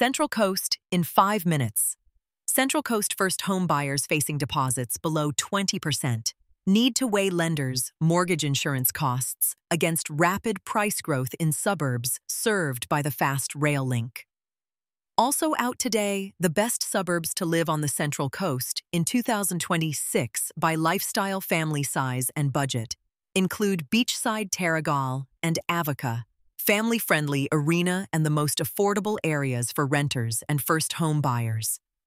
Central Coast in 5 minutes. Central Coast first home buyers facing deposits below 20% need to weigh lenders' mortgage insurance costs against rapid price growth in suburbs served by the fast rail link. Also out today, the best suburbs to live on the Central Coast in 2026 by lifestyle, family size, and budget include beachside Terrigal and Avoca, family-friendly arena and the most affordable areas for renters and first home buyers.